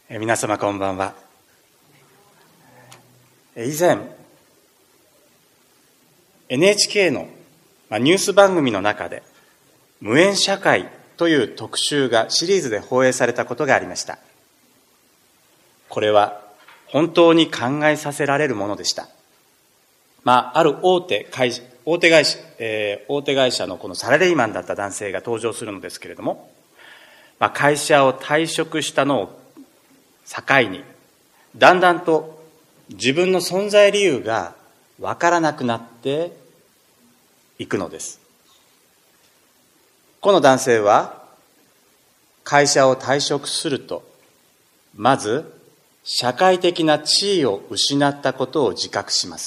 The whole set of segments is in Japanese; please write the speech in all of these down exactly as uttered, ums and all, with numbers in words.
え皆様こんばんは。以前 エヌエイチケー のニュース番組の中で無縁社会という特集がシリーズで放映されたことがありました。これは本当に考えさせられるものでした。まあ、ある大手会社大手会社、えー、大手会社のこのサラリーマンだった男性が登場するのですけれども、まあ、会社を退職したのを境にだんだんと自分の存在理由がわからなくなっていくのです。この男性は会社を退職すると、まず社会的な地位を失ったことを自覚します。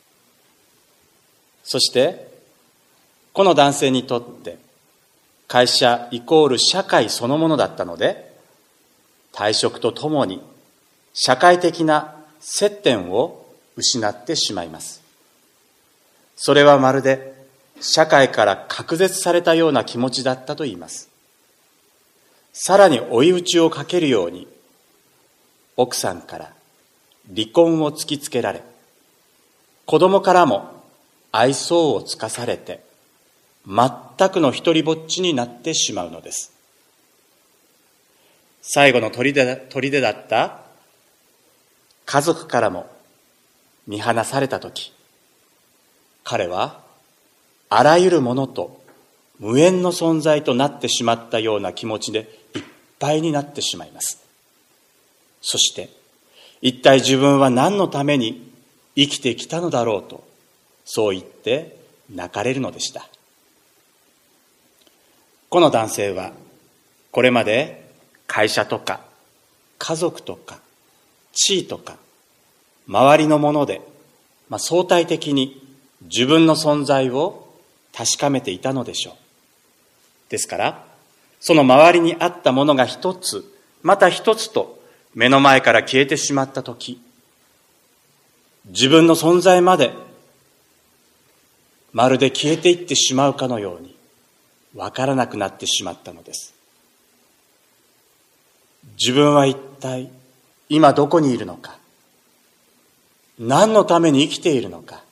そしてこの男性にとって会社イコール社会そのものだったので、退職とともに社会的な接点を失ってしまいます。それはまるで社会から隔絶されたような気持ちだったといいます。さらに追い打ちをかけるように、奥さんから離婚を突きつけられ、子供からも愛想をつかされて、全くの一りぼっちになってしまうのです。最後の砦だった家族からも見放されたとき、彼はあらゆるものと無縁の存在となってしまったような気持ちでいっぱいになってしまいます。そして一体自分は何のために生きてきたのだろうと、そう言って泣かれるのでした。この男性はこれまで会社とか家族とか地位とか周りのもので、まあ、相対的に自分の存在を確かめていたのでしょう。ですからその周りにあったものが一つまた一つと目の前から消えてしまったとき、自分の存在までまるで消えていってしまうかのように分からなくなってしまったのです。自分は一体今どこにいるのか、何のために生きているのか。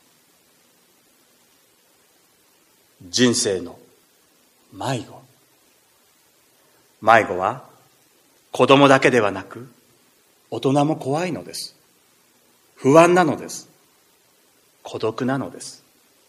人生の迷子。迷子は子供だけではなく大人も怖いのです。不安なのです。孤独なのです。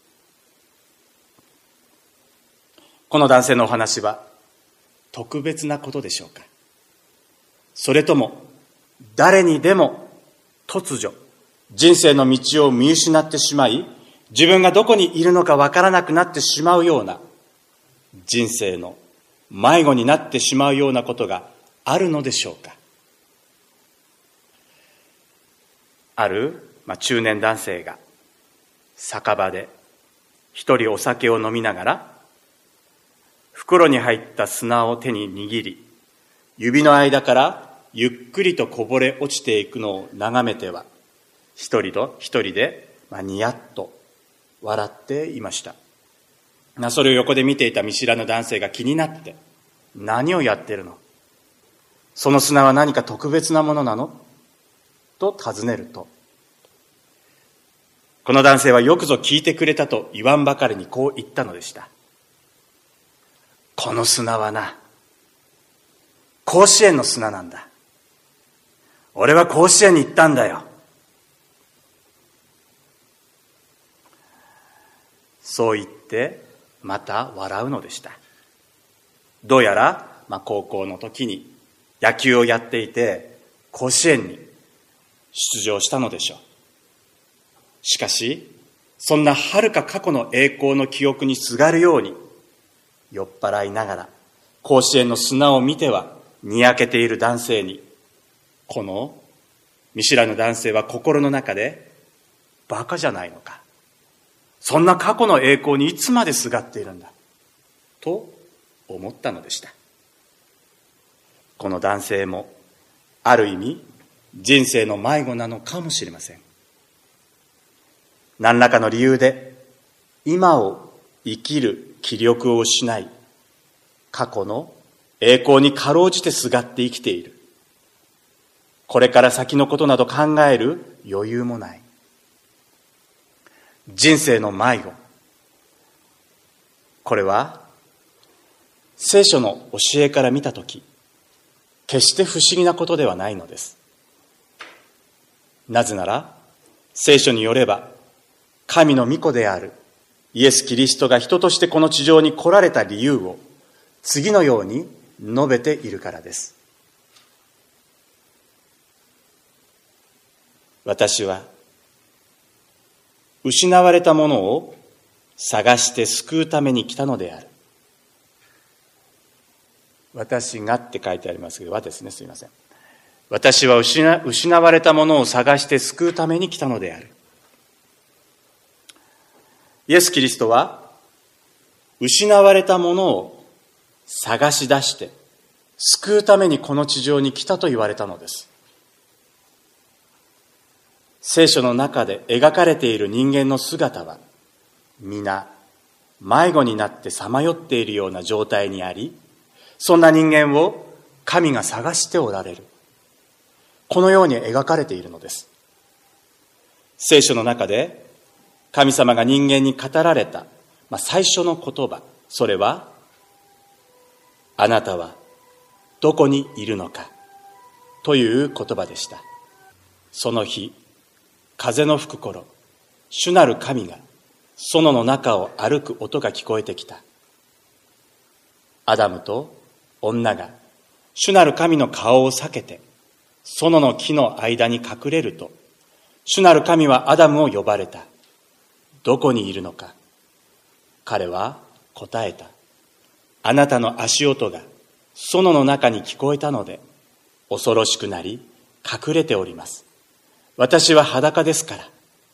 この男性のお話は特別なことでしょうか。それとも誰にでも突如人生の道を見失ってしまい、自分がどこにいるのかわからなくなってしまうような、人生の迷子になってしまうようなことがあるのでしょうか。ある、まあ、中年男性が酒場で一人お酒を飲みながら、袋に入った砂を手に握り、指の間からゆっくりとこぼれ落ちていくのを眺めては、一人と一人で、まあ、ニヤッと笑っていました。それを横で見ていた見知らぬ男性が気になって、何をやってるの？その砂は何か特別なものなの？と尋ねると、この男性はよくぞ聞いてくれたと言わんばかりにこう言ったのでした。この砂はな、甲子園の砂なんだ。俺は甲子園に行ったんだよ。そう言ってまた笑うのでした。どうやら、まあ、高校の時に野球をやっていて甲子園に出場したのでしょう。しかしそんな遥か過去の栄光の記憶にすがるように酔っ払いながら甲子園の砂を見てはにやけている男性に、この見知らぬ男性は心の中で、バカじゃないのか、そんな過去の栄光にいつまですがっているんだと思ったのでした。この男性もある意味人生の迷子なのかもしれません。何らかの理由で今を生きる気力を失い、過去の栄光にかろうじてすがって生きている。 これから先のことなど考える余裕もない。人生の迷子。これは聖書の教えから見たとき、決して不思議なことではないのです。なぜなら、聖書によれば、神の御子であるイエス・キリストが人としてこの地上に来られた理由を次のように述べているからです。私は失われたものを探して救うために来たのである。私がって書いてありますけど、はですね、すいません。私は失、失われたものを探して救うために来たのである。イエス・キリストは失われたものを探し出して救うためにこの地上に来たと言われたのです。聖書の中で描かれている人間の姿は皆迷子になってさまよっているような状態にあり、そんな人間を神が探しておられる。このように描かれているのです。聖書の中で神様が人間に語られた、まあ、最初の言葉、それはあなたはどこにいるのかという言葉でした。その日、風の吹く頃、主なる神が園の中を歩く音が聞こえてきた。アダムと女が主なる神の顔を避けて園の木の間に隠れると、主なる神はアダムを呼ばれた。どこにいるのか。彼は答えた。あなたの足音が園の中に聞こえたので恐ろしくなり隠れております。私は裸ですから。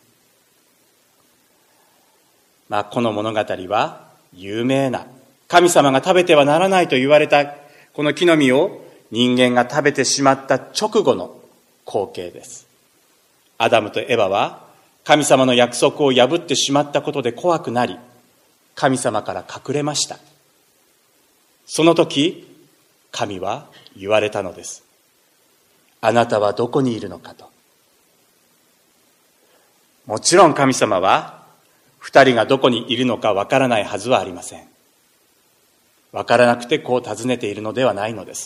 まあ、この物語は有名な、神様が食べてはならないと言われたこの木の実を人間が食べてしまった直後の光景です。アダムとエバは神様の約束を破ってしまったことで怖くなり、神様から隠れました。その時、神は言われたのです。あなたはどこにいるのかと。もちろん神様は二人がどこにいるのかわからないはずはありません。わからなくてこう尋ねているのではないのです。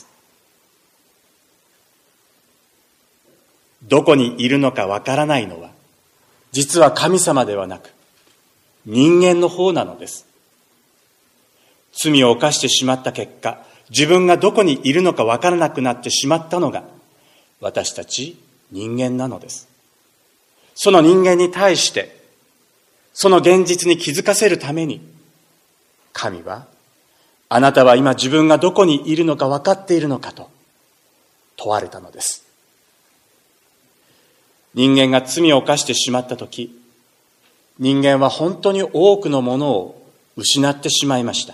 どこにいるのかわからないのは、実は神様ではなく人間の方なのです。罪を犯してしまった結果、自分がどこにいるのかわからなくなってしまったのが私たち人間なのです。その人間に対してその現実に気づかせるために、神はあなたは今自分がどこにいるのか分かっているのかと問われたのです。人間が罪を犯してしまったとき、人間は本当に多くのものを失ってしまいました。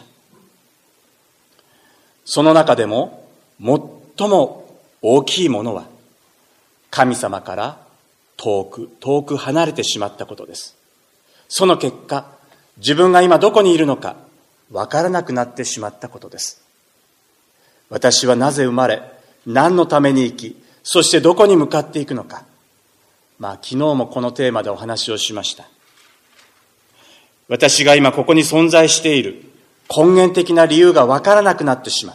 その中でも最も大きいものは、神様から遠く遠く離れてしまったことです。その結果、自分が今どこにいるのか分からなくなってしまったことです。私はなぜ生まれ、何のために生き、そしてどこに向かっていくのか。まあ昨日もこのテーマでお話をしました。私が今ここに存在している根源的な理由が分からなくなってしまった。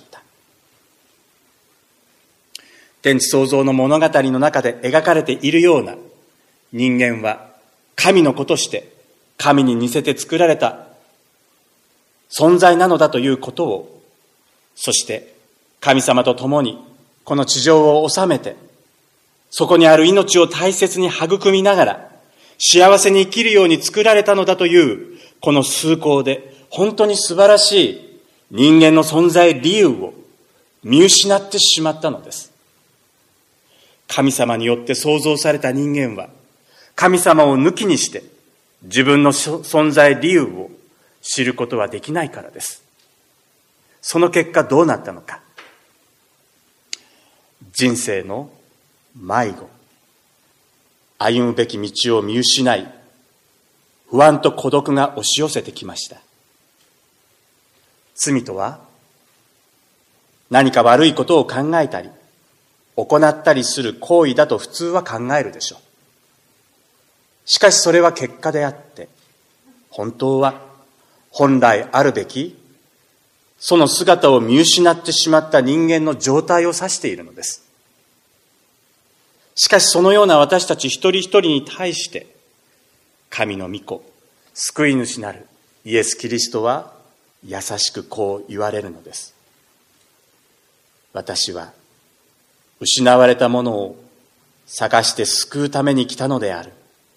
天地創造の物語の中で描かれているような、人間は神の子として神に似せて作られた存在なのだということを、そして神様と共にこの地上を治めて、そこにある命を大切に育みながら幸せに生きるように作られたのだというこの崇高で本当に素晴らしい人間の存在理由を見失ってしまったのです。神様によって創造された人間は神様を抜きにして自分の存在理由を知ることはできないからです。その結果どうなったのか。人生の迷子、歩むべき道を見失い、不安と孤独が押し寄せてきました。罪とは何か悪いことを考えたり、 行ったりする行為だと普通は考えるでしょう。しかしそれは結果であって、本当は本来あるべきその姿を見失ってしまった人間の状態を指しているのです。しかしそのような私たち一人一人に対して、神の御子、救い主なるイエス・キリストは優しくこう言われるのです。私は失われたものを探して救うために来たのである。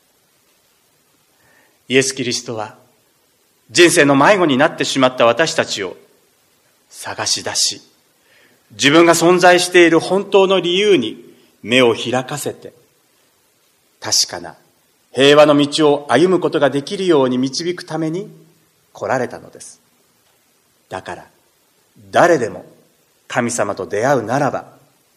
イエス・キリストは人生の迷子になってしまった私たちを探し出し、自分が存在している本当の理由に目を開かせて、確かな平和の道を歩むことができるように導くために来られたのです。だから誰でも神様と出会うならば、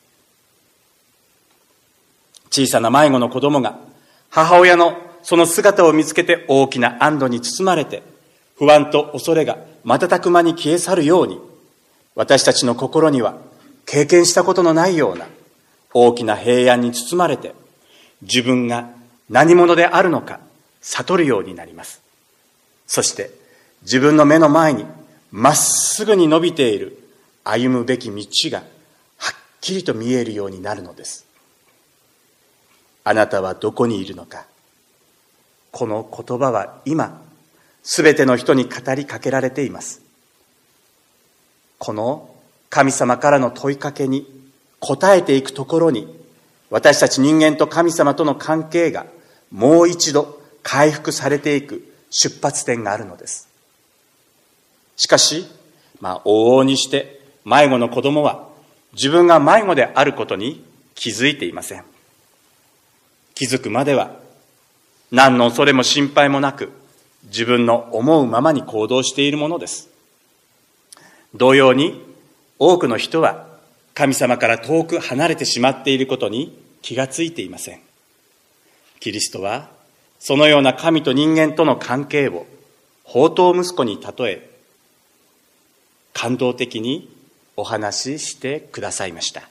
小さな迷子の子供が母親のその姿を見つけて大きな安堵に包まれて、不安と恐れが瞬く間に消え去るように、私たちの心には経験したことのないような大きな平安に包まれて、自分が何者であるのか悟るようになります。そして自分の目の前にまっすぐに伸びている歩むべき道がはっきりと見えるようになるのです。あなたはどこにいるのか。この言葉は今すべての人に語りかけられています。この神様からの問いかけに答えていくところに、私たち人間と神様との関係がもう一度回復されていく出発点があるのです。しかし、まあ、往々にして迷子の子供は自分が迷子であることに気づいていません。気づくまでは何の恐れも心配もなく、自分の思うままに行動しているものです。同様に多くの人は神様から遠く離れてしまっていることに気がついていません。キリストはそのような神と人間との関係を放蕩息子に例え、感動的にお話ししてくださいました。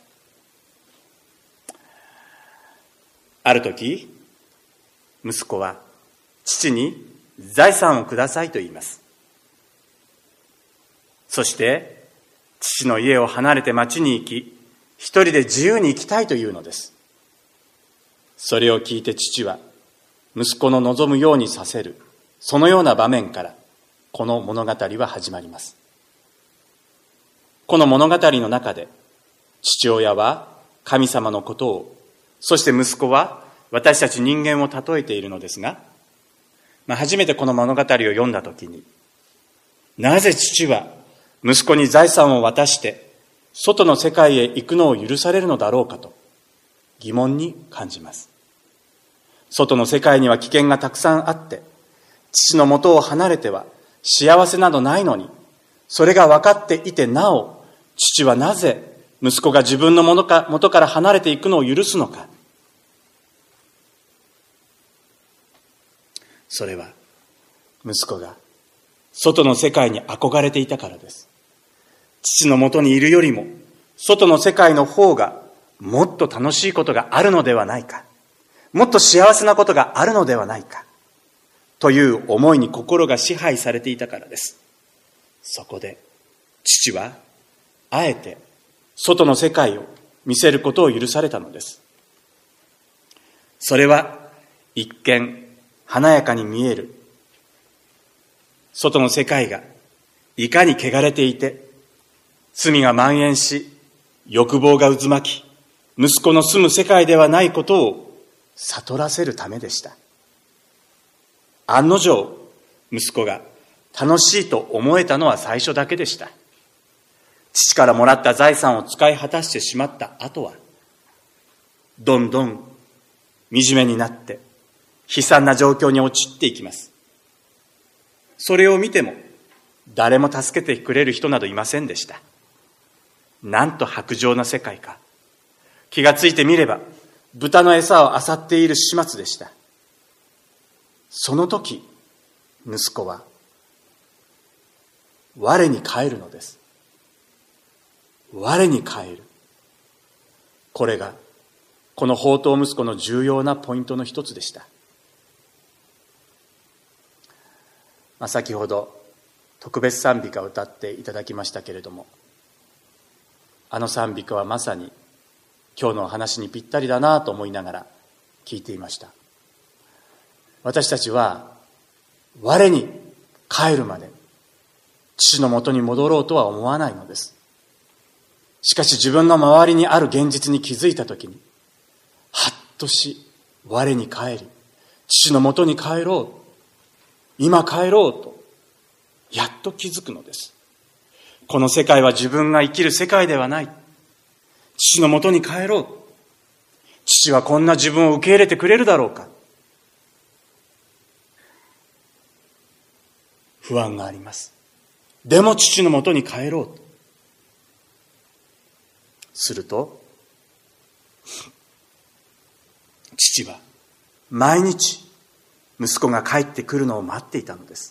ある時、息子は父に財産をくださいと言います。そして父の家を離れて町に行き、一人で自由に生きたいというのです。それを聞いて父は息子の望むようにさせる、そのような場面からこの物語は始まります。この物語の中で父親は神様のことを、そして息子は私たち人間を例えているのですが、まあ、初めてこの物語を読んだときに、なぜ父は息子に財産を渡して外の世界へ行くのを許されるのだろうかと疑問に感じます。外の世界には危険がたくさんあって、父の元を離れては幸せなどないのに、それが分かっていてなお、父はなぜ息子が自分の元から離れていくのを許すのか。それは息子が外の世界に憧れていたからです。父のもとにいるよりも外の世界の方がもっと楽しいことがあるのではないか、もっと幸せなことがあるのではないかという思いに心が支配されていたからです。そこで父はあえて外の世界を見せることを許されたのです。それは一見華やかに見える外の世界がいかに汚れていて、罪が蔓延し、欲望が渦巻き、息子の住む世界ではないことを悟らせるためでした。案の定、息子が楽しいと思えたのは最初だけでした。父からもらった財産を使い果たしてしまった後は、どんどん惨めになって悲惨な状況に陥っていきます。それを見ても誰も助けてくれる人などいませんでした。なんと薄情な世界か。気がついてみれば豚の餌を漁っている始末でした。その時、息子は我に返るのです。我に返る。 これがこの放蕩息子の重要なポイントの一つでした。まあ、先ほど特別賛美歌を歌っていただきましたけれども、あの賛美歌はまさに今日の話にぴったりだなと思いながら聞いていました。私たちは我に帰るまで父のもとに戻ろうとは思わないのです。しかし自分の周りにある現実に気づいたときに、はっとし我に帰り父のもとに帰ろう、今帰ろうとやっと気づくのです。この世界は自分が生きる世界ではない。父のもとに帰ろう。父はこんな自分を受け入れてくれるだろうか。不安があります。でも父のもとに帰ろうとすると、父は毎日息子が帰ってくるのを待っていたのです。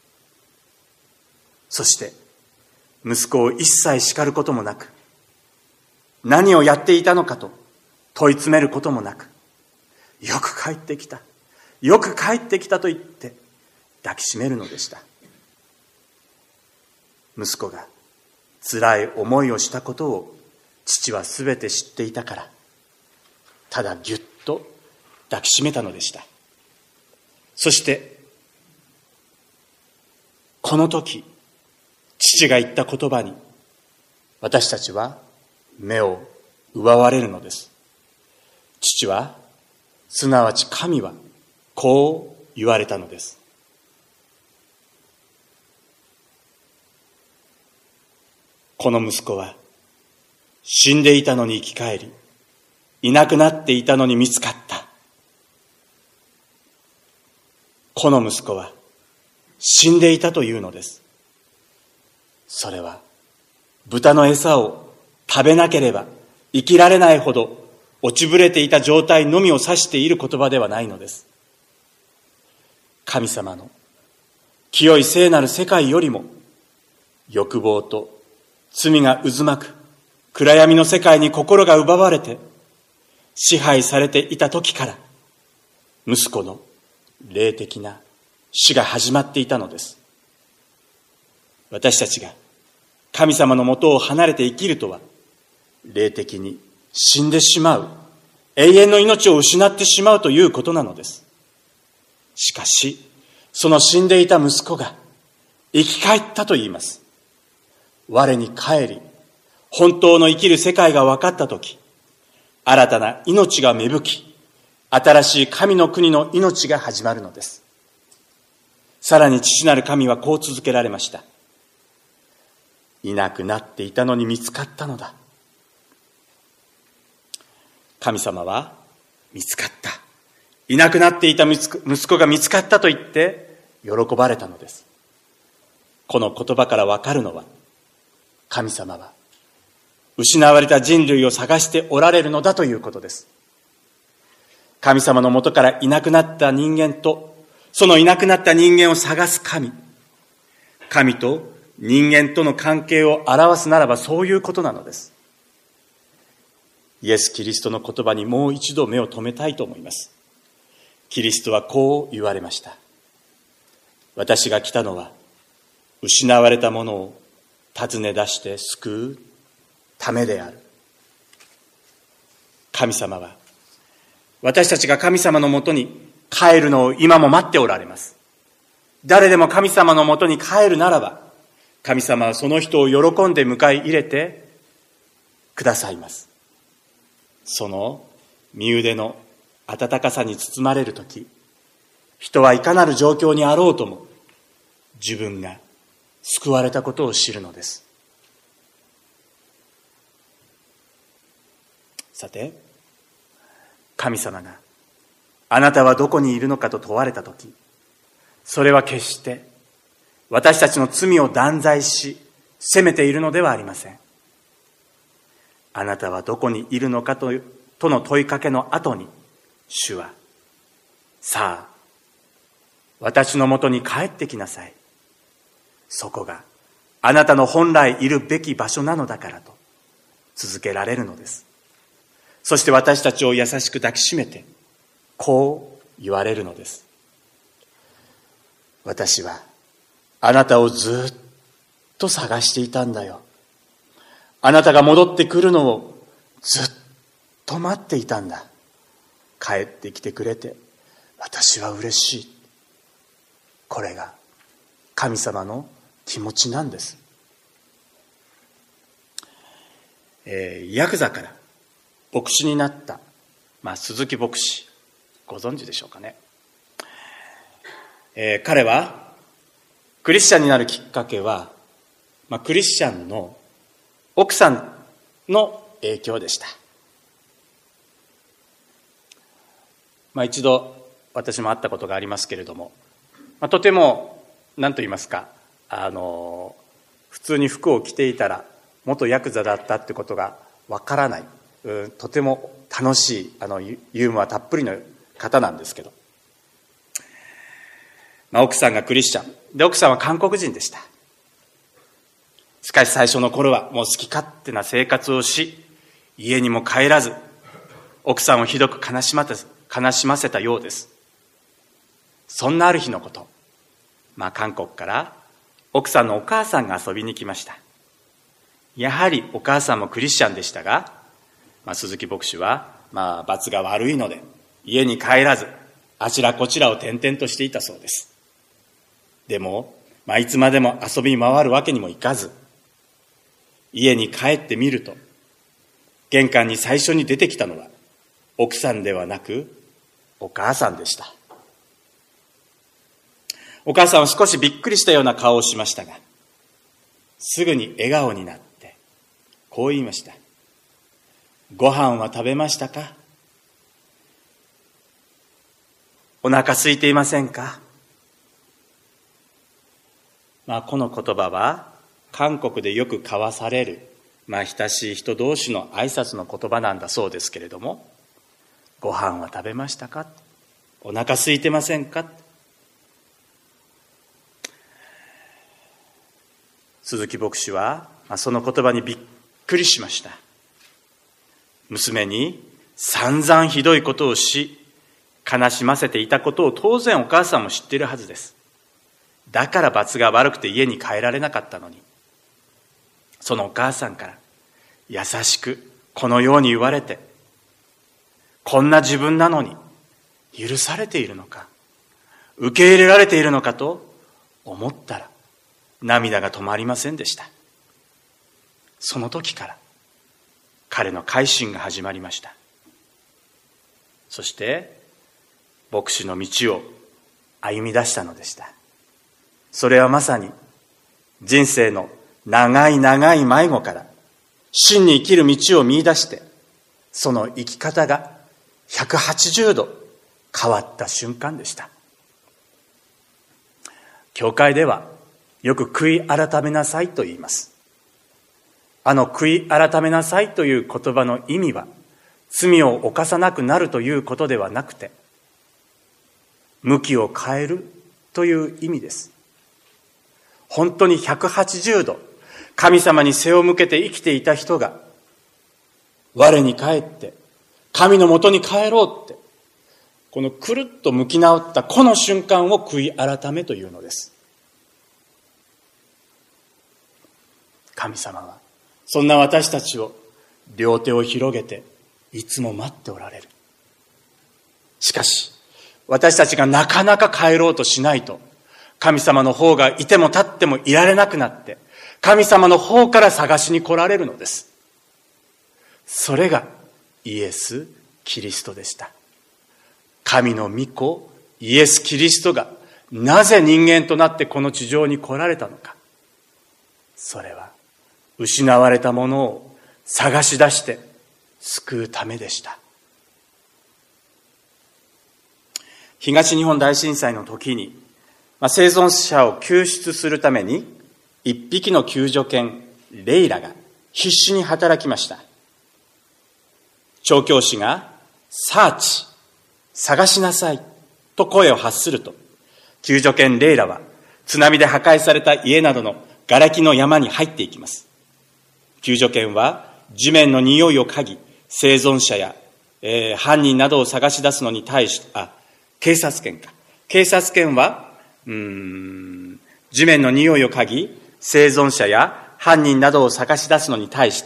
そして息子を一切叱ることもなく、何をやっていたのかと問い詰めることもなく、よく帰ってきた、よく帰ってきたと言って抱きしめるのでした。息子が辛い思いをしたことを父はすべて知っていたから、ただぎゅっと抱きしめたのでした。そしてこの時父が言った言葉に私たちは目を奪われるのです。父は、すなわち神はこう言われたのです。この息子は死んでいたのに生き返り、いなくなっていたのに見つかった。この息子は死んでいたというのです。それは豚の餌を食べなければ生きられないほど落ちぶれていた状態のみを指している言葉ではないのです。神様の清い聖なる世界よりも欲望と罪が渦巻く暗闇の世界に心が奪われて支配されていた時から息子の霊的な死が始まっていたのです。私たちが神様のもとを離れて生きるとは、霊的に死んでしまう、永遠の命を失ってしまうということなのです。しかしその死んでいた息子が生き返ったと言います。我に帰り本当の生きる世界が分かったとき、新たな命が芽吹き、新しい神の国の命が始まるのです。さらに父なる神はこう続けられました。いなくなっていたのに見つかったのだ。神様は見つかった。いなくなっていた息子が見つかったと言って喜ばれたのです。この言葉からわかるのは、神様は失われた人類を探しておられるのだということです。神様のもとからいなくなった人間と、そのいなくなった人間を探す神、神と人間との関係を表すならばそういうことなのです。イエス・キリストの言葉にもう一度目を留めたいと思います。キリストはこう言われました。私が来たのは失われたものを尋ね出して救うためである。神様は私たちが神様のもとに帰るのを今も待っておられます。誰でも神様のもとに帰るならば、神様はその人を喜んで迎え入れてくださいます。その身腕の温かさに包まれるとき、人はいかなる状況にあろうとも自分が救われたことを知るのです。さて、神様があなたはどこにいるのかと問われたとき、それは決して私たちの罪を断罪し責めているのではありません。あなたはどこにいるのかと、との問いかけの後に、主は、さあ、私のもとに帰ってきなさい。そこがあなたの本来いるべき場所なのだからと続けられるのです。 そして私たちを優しく抱きしめて、こう言われるのです。私はあなたをずっと探していたんだよ。あなたが戻ってくるのをずっと待っていたんだ。帰ってきてくれて私は嬉しい。これが神様の気持ちなんです。えー、ヤクザから牧師になった、まあ、鈴木牧師、ご存知でしょうかね。えー、彼はクリスチャンになるきっかけは、まあ、クリスチャンの奥さんの影響でした。まあ、一度私も会ったことがありますけれども、まあ、とても何と言いますか、あの普通に服を着ていたら元ヤクザだったってことがわからない、うん、とても楽しいあのユーモアたっぷりの方なんですけど、まあ、奥さんがクリスチャンで、奥さんは韓国人でした。しかし最初の頃はもう好き勝手な生活をし、家にも帰らず奥さんをひどく悲しませ悲しませたようです。そんなある日のこと、まあ、韓国から奥さんのお母さんが遊びに来ました。やはりお母さんもクリスチャンでしたが、まあ、鈴木牧師は、まあ、罰が悪いので家に帰らずあちらこちらを転々としていたそうです。でも、まあ、いつまでも遊び回るわけにもいかず、家に帰ってみると玄関に最初に出てきたのは奥さんではなくお母さんでした。お母さんは少しびっくりしたような顔をしましたが、すぐに笑顔になってこう言いました。ご飯は食べましたか？お腹空いていませんか？まあ、この言葉は韓国でよく交わされる、まあ、親しい人同士の挨拶の言葉なんだそうですけれども、ご飯は食べましたか？お腹空いてませんか？鈴木牧師は、まあ、その言葉にびっくりしました。娘に散々ひどいことをし悲しませていたことを当然お母さんも知っているはずです。だから罰が悪くて家に帰られなかったのに、そのお母さんから優しくこのように言われて、こんな自分なのに許されているのか、受け入れられているのかと思ったら涙が止まりませんでした。その時から彼の改心が始まりました。そして牧師の道を歩み出したのでした。それはまさに人生の長い長い迷子から真に生きる道を見出して、その生き方がひゃくはちじゅうど変わった瞬間でした。教会ではよく悔い改めなさいと言います。あの悔い改めなさいという言葉の意味は、罪を犯さなくなるということではなくて、向きを変えるという意味です。本当にひゃくはちじゅうど神様に背を向けて生きていた人が、我に帰って神のもとに帰ろうって、このくるっと向き直ったこの瞬間を悔い改めというのです。神様はそんな私たちを両手を広げていつも待っておられる。しかし私たちがなかなか帰ろうとしないと、神様の方がいても立ってもいられなくなって、神様の方から探しに来られるのです。それがイエス・キリストでした。神の御子イエス・キリストがなぜ人間となってこの地上に来られたのか。それは失われたものを探し出して救うためでした。東日本大震災の時に、まあ、生存者を救出するために一匹の救助犬レイラが必死に働きました。調教師がサーチ、探しなさいと声を発すると、救助犬レイラは津波で破壊された家などの瓦礫の山に入っていきます。救助犬は地面の匂いを嗅ぎ、 生存者や、えー、犯人などを探し出すのに対し、あ、警察犬か。警察犬は、うーん、地面の匂いを嗅ぎ、生存者や犯人などを探し出すのに対して、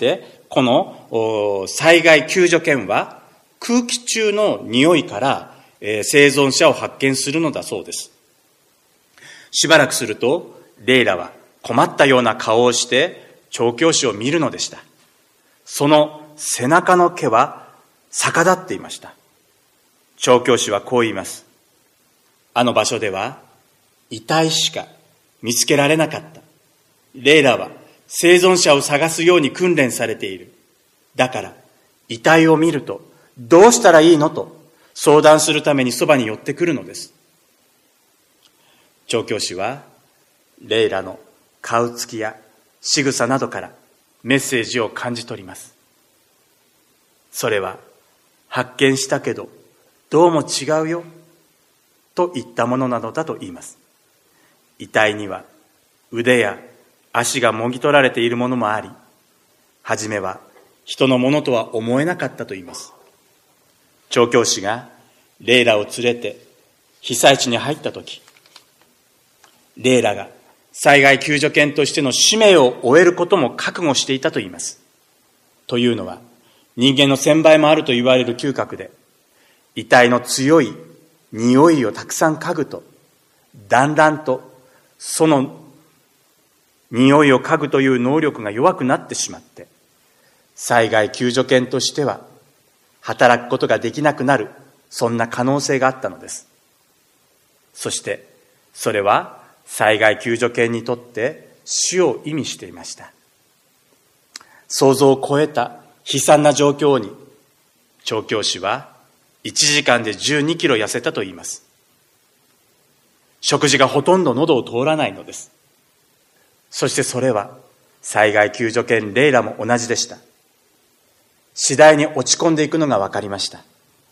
この災害救助犬は空気中の匂いから、えー、生存者を発見するのだそうです。しばらくすると、レイラは困ったような顔をして調教師を見るのでした。その背中の毛は逆立っていました。調教師はこう言います。あの場所では遺体しか見つけられなかった。レイラは生存者を探すように訓練されている。だから遺体を見るとどうしたらいいのと相談するためにそばに寄ってくるのです。調教師はレイラの顔つきや仕草などからメッセージを感じ取ります。それは発見したけどどうも違うよといったものなのだと言います。遺体には腕や足がもぎ取られているものもあり、はじめは人のものとは思えなかったと言います。調教師がレイラを連れて被災地に入ったとき、レイラが災害救助犬としての使命を終えることも覚悟していたと言います。というのは、人間の千倍もあると言われる嗅覚で、遺体の強い匂いをたくさん嗅ぐと、だんだんとその匂いを嗅ぐという能力が弱くなってしまって、災害救助犬としては働くことができなくなる、そんな可能性があったのです。そしてそれは災害救助犬にとって死を意味していました。想像を超えた悲惨な状況に調教師はいちじかんでじゅうにキロ痩せたと言います。食事がほとんど喉を通らないのです。そしてそれは災害救助犬レイラも同じでした。次第に落ち込んでいくのが分かりました。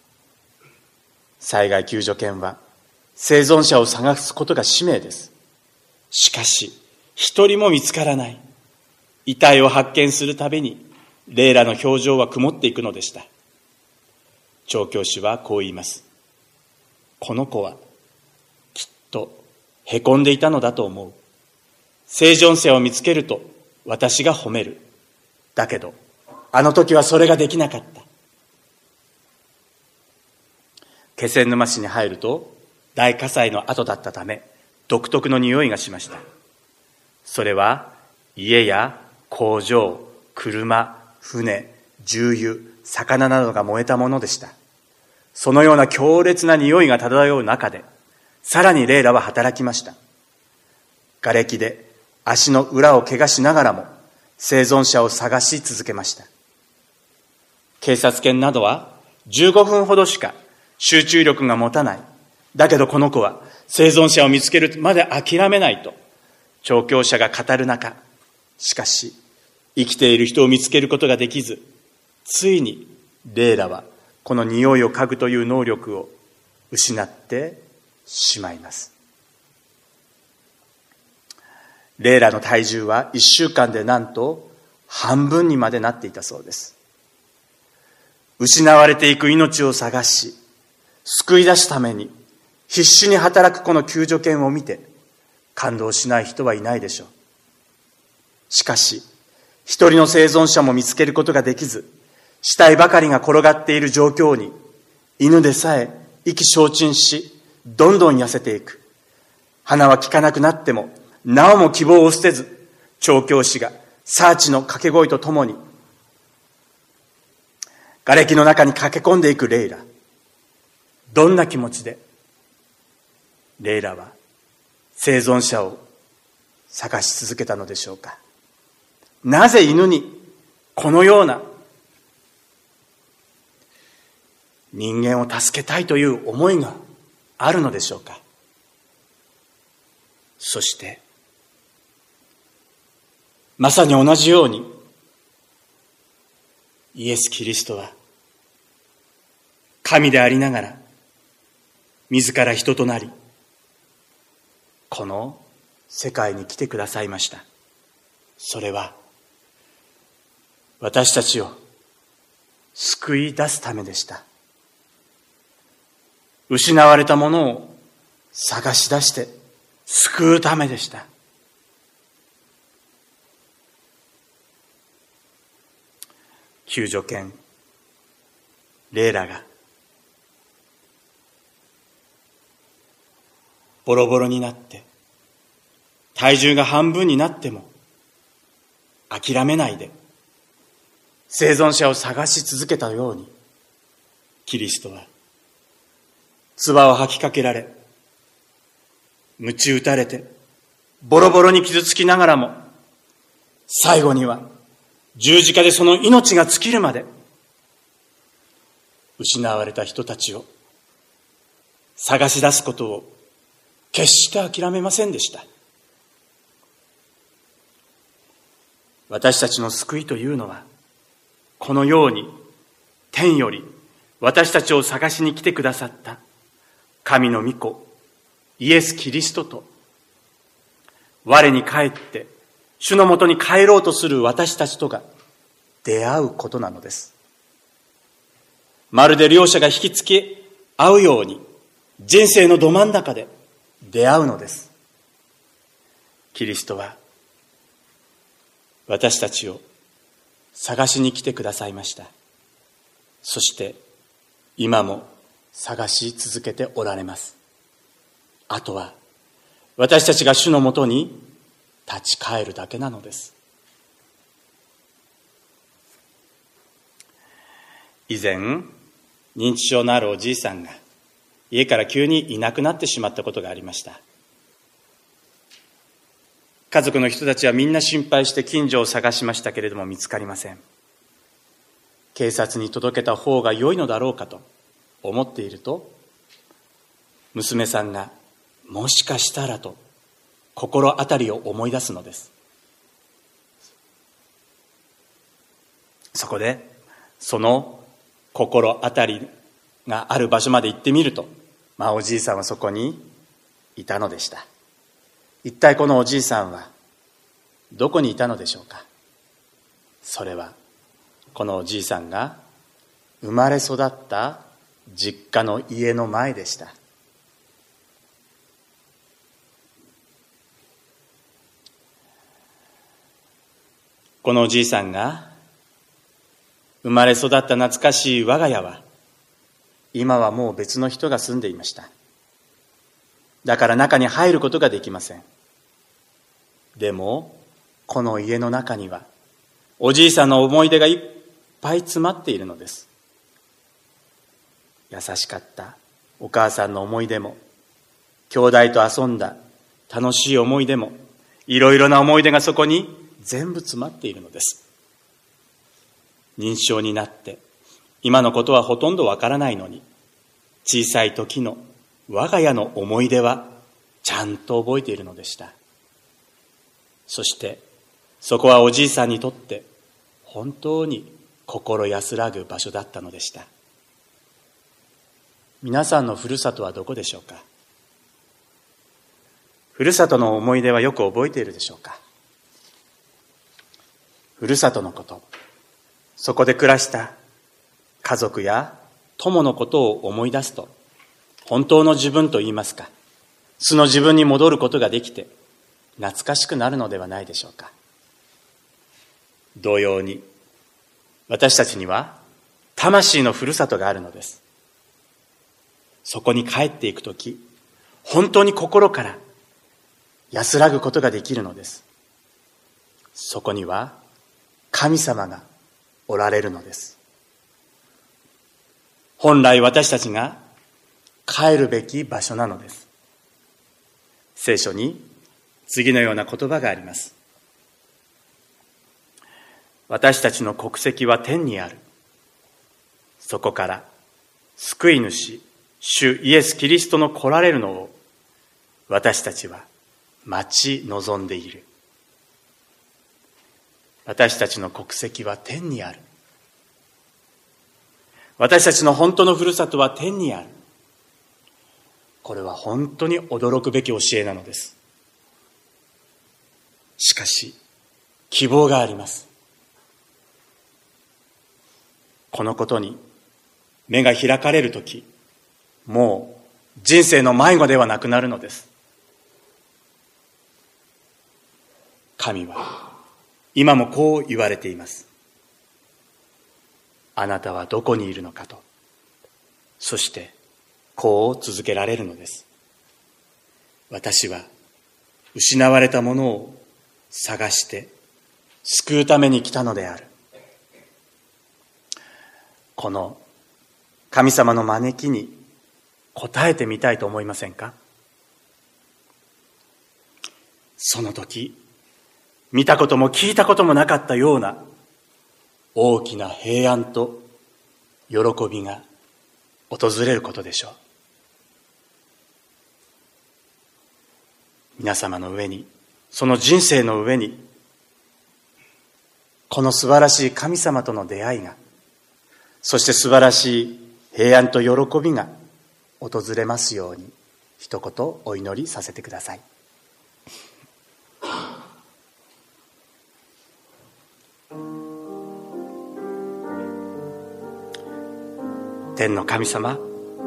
災害救助犬は生存者を探すことが使命です。しかし一人も見つからない。遺体を発見するたびにレイラの表情は曇っていくのでした。調教師はこう言います。この子はきっとへこんでいたのだと思う。生存者を見つけると私が褒める。だけどあの時はそれができなかった。気仙沼市に入ると大火災の後だったため独特の匂いがしました。それは家や工場、車、船、重油、魚などが燃えたものでした。そのような強烈な匂いが漂う中で、さらにレイラは働きました。瓦礫で足の裏を怪我しながらも生存者を探し続けました。警察犬などはじゅうごふんほどしか集中力が持たない。だけどこの子は生存者を見つけるまで諦めないと調教者が語る中、しかし生きている人を見つけることができず、ついにレイラはこの匂いを嗅ぐという能力を失ってしまいます。レイラの体重はいっしゅうかんでなんと半分にまでなっていたそうです。失われていく命を探し、救い出すために必死に働くこの救助犬を見て感動しない人はいないでしょう。しかし、一人の生存者も見つけることができず、死体ばかりが転がっている状況に、犬でさえ意気消沈し、どんどん痩せていく。鼻は利かなくなっても、なおも希望を捨てず、調教師がサーチの掛け声とともに、瓦礫の中に駆け込んでいくレイラ。どんな気持ちで、レイラは生存者を探し続けたのでしょうか。なぜ犬にこのような人間を助けたいという思いがあるのでしょうか。そしてまさに同じようにイエス・キリストは神でありながら自ら人となり、この世界に来てくださいました。それは私たちを救い出すためでした。失われたものを探し出して救うためでした。救助犬レイラがボロボロになって体重が半分になっても諦めないで生存者を探し続けたように、キリストは唾を吐きかけられ、鞭打たれてボロボロに傷つきながらも、最後には十字架でその命が尽きるまで失われた人たちを探し出すことを決して諦めませんでした。私たちの救いというのは、このように天より私たちを探しに来てくださった神の御子イエス・キリストと、我に帰って主のもとに帰ろうとする私たちとが出会うことなのです。まるで両者が引きつけ合うように人生のど真ん中で出会うのです。キリストは私たちを探しに来てくださいました。そして今も探し続けておられます。あとは私たちが主のもとに立ち返るだけなのです。以前、認知症のあるおじいさんが家から急にいなくなってしまったことがありました。家族の人たちはみんな心配して近所を探しましたけれども見つかりません。警察に届けた方が良いのだろうかと思っていると、娘さんがもしかしたらと心当たりを思い出すのです。そこでその心当たりがある場所まで行ってみると、まあ、おじいさんはそこにいたのでした。一体このおじいさんはどこにいたのでしょうか。それはこのおじいさんが生まれ育った実家の家の前でした。このおじいさんが生まれ育った懐かしい我が家は、今はもう別の人が住んでいました。だから中に入ることができません。でもこの家の中にはおじいさんの思い出がいっぱい詰まっているのです。優しかったお母さんの思い出も、兄弟と遊んだ楽しい思い出も、いろいろな思い出がそこに全部詰まっているのです。認知症になって今のことはほとんどわからないのに、小さい時の我が家の思い出はちゃんと覚えているのでした。そしてそこはおじいさんにとって本当に心安らぐ場所だったのでした。皆さんのふるさとはどこでしょうか。ふるさとの思い出はよく覚えているでしょうか。ふるさとのこと、そこで暮らした家族や友のことを思い出すと、本当の自分といいますか、素の自分に戻ることができて懐かしくなるのではないでしょうか。同様に私たちには魂のふるさとがあるのです。そこに帰っていくとき、本当に心から安らぐことができるのです。そこには神様がおられるのです。本来私たちが帰るべき場所なのです。聖書に次のような言葉があります。私たちの国籍は天にある。そこから救い主、主イエス・キリストの来られるのを私たちは待ち望んでいる。私たちの国籍は天にある。私たちの本当のふるさとは天にある。これは本当に驚くべき教えなのです。しかし希望があります。 このことに目が開かれるとき、もう人生の迷子ではなくなるのです。神は今もこう言われています。あなたはどこにいるのかと。そしてこう続けられるのです。私は失われたものを探して救うために来たのである。この神様の招きに応えてみたいと思いませんか？その時、見たことも聞いたこともなかったような大きな平安と喜びが訪れることでしょう。皆様の上に、その人生の上に、この素晴らしい神様との出会いが、そして素晴らしい平安と喜びが訪れますように、一言お祈りさせてください。天の神様、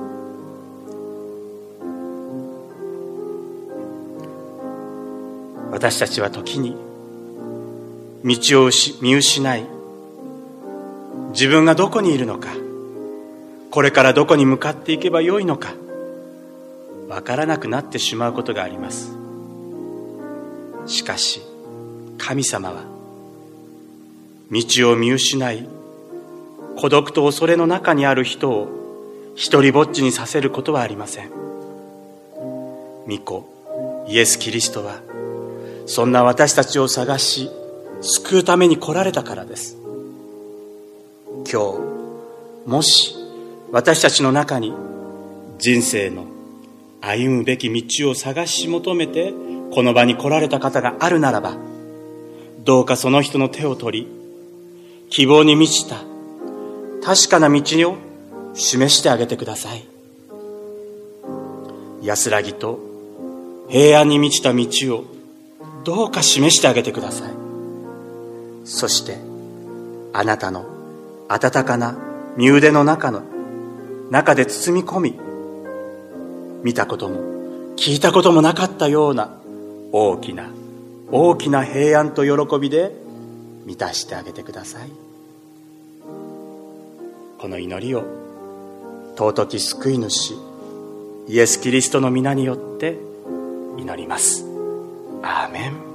私たちは時に道を見失い、自分がどこにいるのか、これからどこに向かっていけばよいのかわからなくなってしまうことがあります。しかし神様は道を見失い、孤独と恐れの中にある人を一りぼっちにさせることはありません。御子イエス・キリストはそんな私たちを探し救うために来られたからです。今日もし私たちの中に人生の歩むべき道を探し求めてこの場に来られた方があるならば、どうかその人の手を取り、希望に満ちた確かな道を示してあげてください。安らぎと平安に満ちた道をどうか示してあげてください。そしてあなたの温かな身腕の中の中で包み込み、見たことも聞いたこともなかったような大きな大きな平安と喜びで満たしてあげてください。この祈りを尊き救い主イエス・キリストの皆によって祈ります。アーメン。